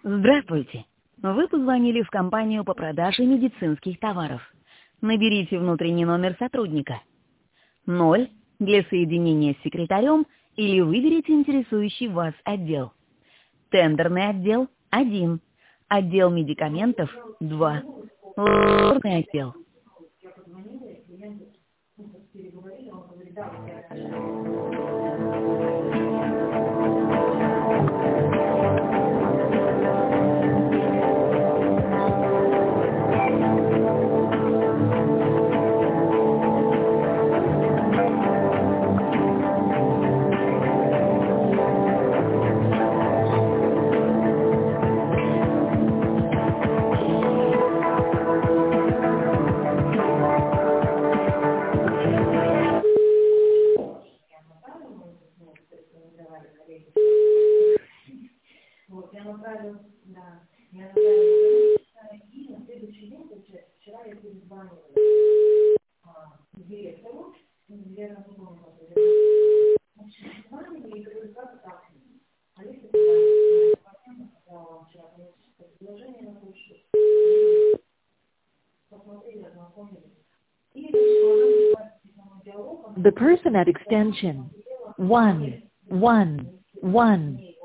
Здравствуйте. Вы позвонили в компанию по продаже медицинских товаров. Наберите внутренний номер сотрудника. 0 для соединения с секретарем или выберите интересующий вас отдел. Тендерный отдел 1. Отдел медикаментов 2. Лабораторный отдел. The person at extension 111